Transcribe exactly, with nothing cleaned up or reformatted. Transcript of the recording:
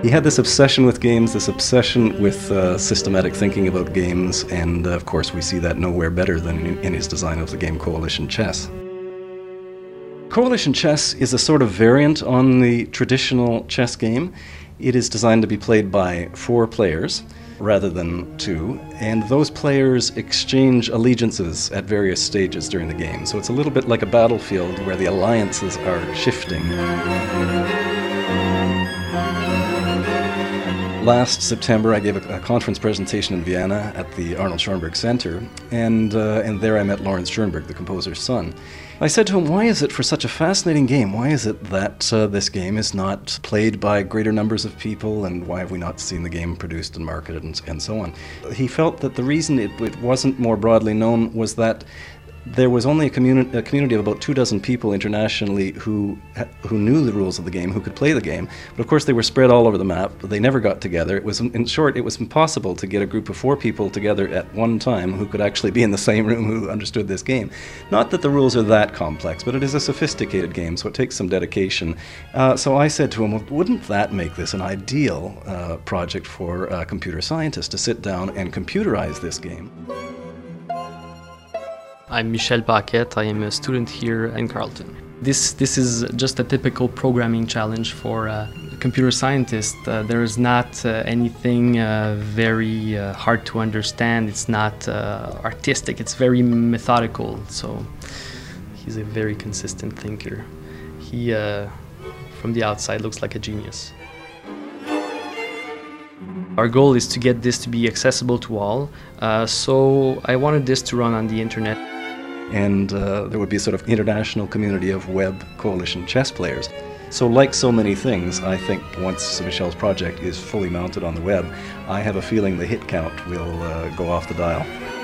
He had this obsession with games, this obsession with uh, systematic thinking about games, and uh, of course we see that nowhere better than in, in his design of the game Coalition Chess. Coalition Chess is a sort of variant on the traditional chess game. It is designed to be played by four players rather than two, and those players exchange allegiances at various stages during the game. So it's a little bit like a battlefield where the alliances are shifting. Last September, I gave a, a conference presentation in Vienna at the Arnold Schoenberg Center, and, uh, and there I met Lawrence Schoenberg, the composer's son. I said to him, why is it for such a fascinating game, why is it that uh, this game is not played by greater numbers of people, and why have we not seen the game produced and marketed and, and so on? He felt that the reason it, it wasn't more broadly known was that there was only a, communi a community of about two dozen people internationally who who knew the rules of the game, who could play the game. But of course they were spread all over the map. They never got together. It was, in short, it was impossible to get a group of four people together at one time who could actually be in the same room who understood this game. Not that the rules are that complex, but it is a sophisticated game, so it takes some dedication. Uh, so I said to him, well, wouldn't that make this an ideal uh, project for a computer scientist to sit down and computerize this game? I'm Michel Paquette. I am a student here in Carleton. This, this is just a typical programming challenge for a computer scientist. Uh, there is not uh, anything uh, very uh, hard to understand. It's not uh, artistic. It's very methodical. So he's a very consistent thinker. He, uh, from the outside, looks like a genius. Our goal is to get this to be accessible to all. Uh, so I wanted this to run on the internet. And uh, there would be a sort of international community of web coalition chess players. So like so many things, I think once Michel's project is fully mounted on the web, I have a feeling the hit count will uh, go off the dial.